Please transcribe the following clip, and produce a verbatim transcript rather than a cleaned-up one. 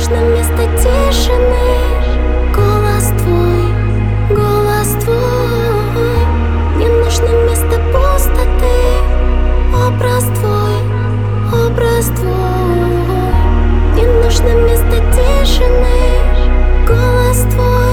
нужно место тишины. Голос твой, голос твой. Мне нужно место пустоты. Образ твой, образ твой. Мне нужно место тишины. Голос твой.